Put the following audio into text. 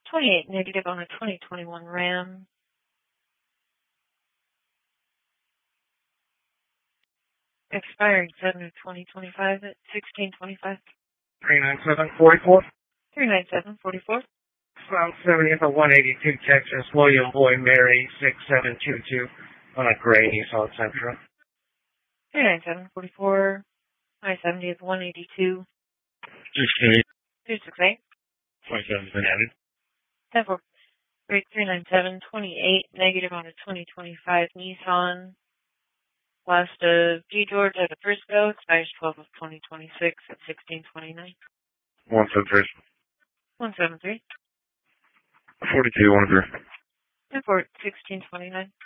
28 negative on a 2021 Ram. Expiring 7 of 2025 at 1625. 39744. 39744. South 70th of 182 Texas, William Boy Mary 6722 on a gray Nissan Sentra. 39744. I-70th 182. 268. 27 been added. 10-4. Rate 397 28 negative on a 2025 Nissan. Last of G. George at a Frisco, expires 12 of 2026 at 1629. 173. 173. 4213. 10-4. 1629.